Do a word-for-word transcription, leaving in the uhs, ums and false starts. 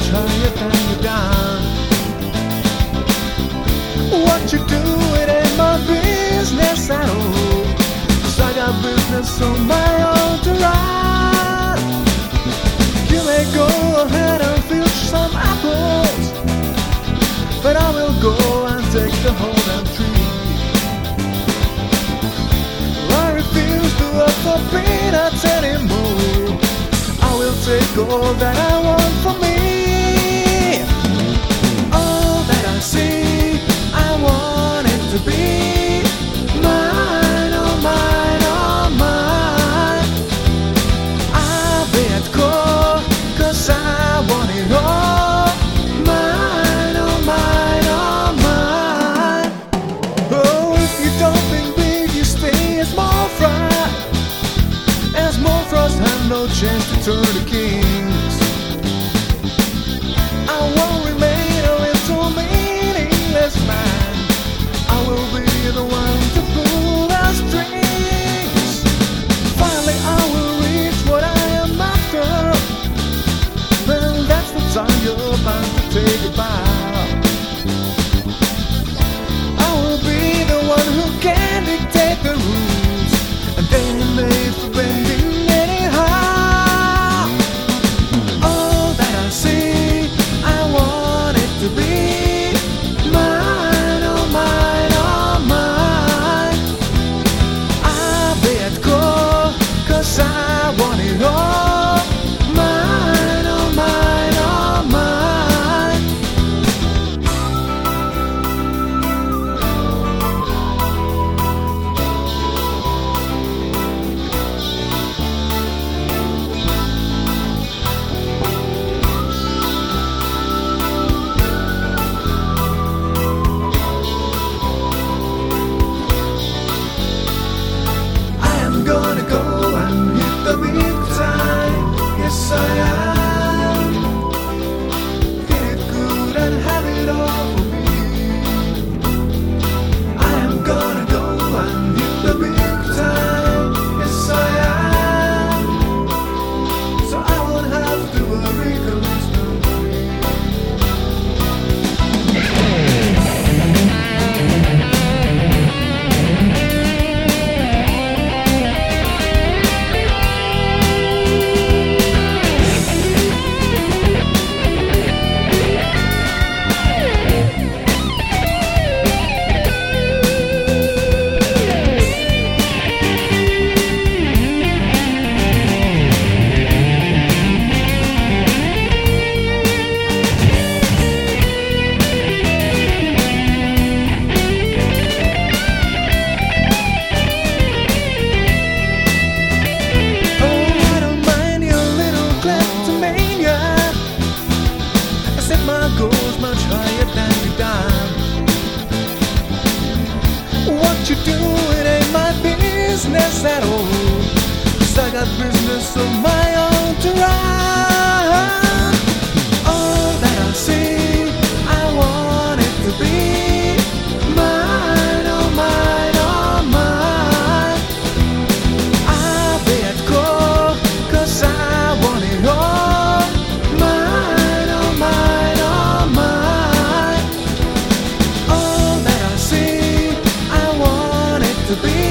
higher than you done. What you do, it ain't my business at all, 'cause I got business on my own to run. You may go ahead and filch some apples, but I will go and take the whole damn tree. I refuse to work for peanuts anymore. I will take all that I want for me. All that I see, I want it to be mine, oh mine, oh mine. I'll be at core, 'cause I want it all. Mine, oh mine, oh mine. Oh, if you don't think big, you stay as small fry, as small fries have no chance to turn to kings. I won't remain a little meaningless man. I will be the one to pull the strings. Finally I will reach what I am after. Well, that's the time you're bound to take a bow. I will be the one who can dictate the rules, and then made for bending anyhow. All that I see, I want it to be mine, oh mine, oh mine. I'll be at core, 'cause I want it all. Mine, oh mine, oh mine. I am gonna go and hit the big time. Yes, I am. Hit it good and have it all for me. I am gonna go and hit the big time. Yes, I am. So I won't have to worry, 'cause I'm free. Oh, I don't mind your little kleptomania. I set my goals much higher than you done. What you do, it ain't my business at all, 'cause I got business of my own to run. All that I see, I want it to be mine, oh mine, oh mine. I'll be at core, 'cause I want it all. Mine, oh mine, oh mine. All that I see, I want it to be